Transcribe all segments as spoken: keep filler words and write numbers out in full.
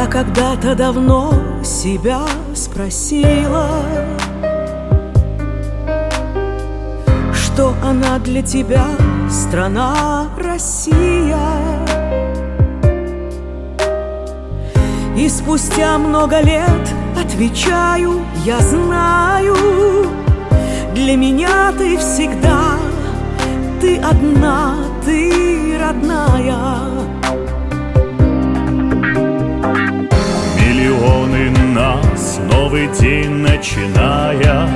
Я когда-то давно себя спросила, что она для тебя, страна Россия. И спустя много лет отвечаю: я знаю, для меня ты всегда, ты одна, ты родная. Миллионы нас, новый день начиная.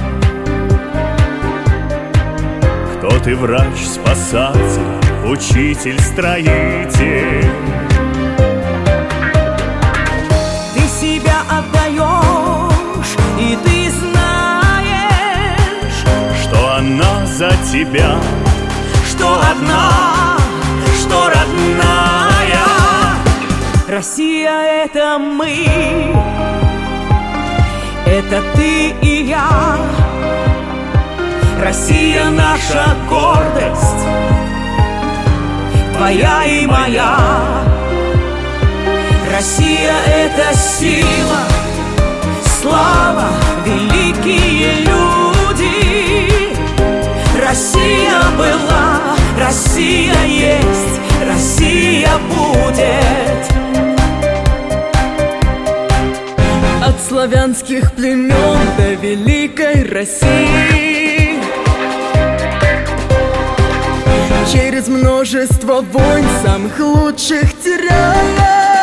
Кто ты, врач, спасатель, учитель, строитель? Ты себя отдаешь, и ты знаешь, что она за тебя, что одна, что родная. Россия — это мы, это ты и я. Россия — наша гордость, твоя и моя. Россия — это сила, слава, великие люди. Россия была, Россия есть, Россия будет. От славянских племен до великой России, через множество войн, самых лучших теряя,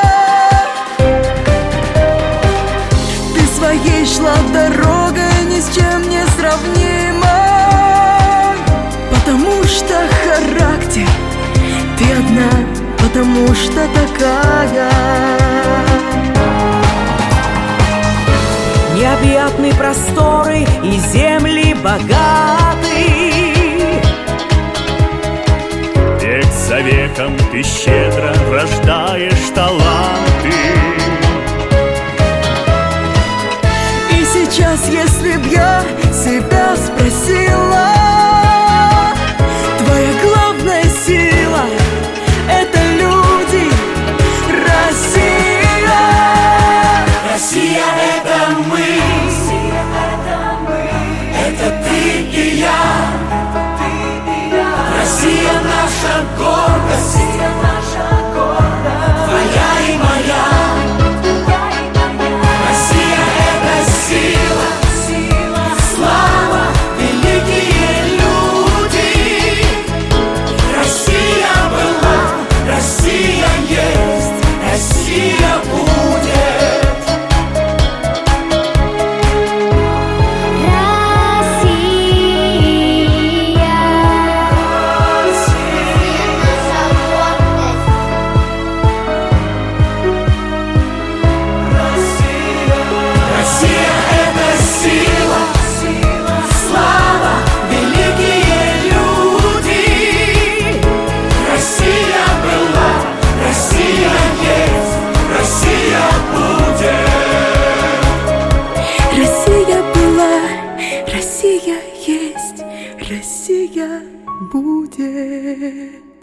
ты своей шла дорогой ни с чем не сравнимой. Потому что характер ты одна, потому что такая. Необъятны просторы и земли богаты. Век за веком ты щедро рождаешь таланты. И сейчас, если б я себя спросила, твоя главная сила — это люди. Россия, Россия — это мы, это ты и я. Россия — наша гордость, твоя и моя. Россия — это сила, слава, великие люди. Россия была, Россия есть, Россия будет. Россия есть, Россия будет.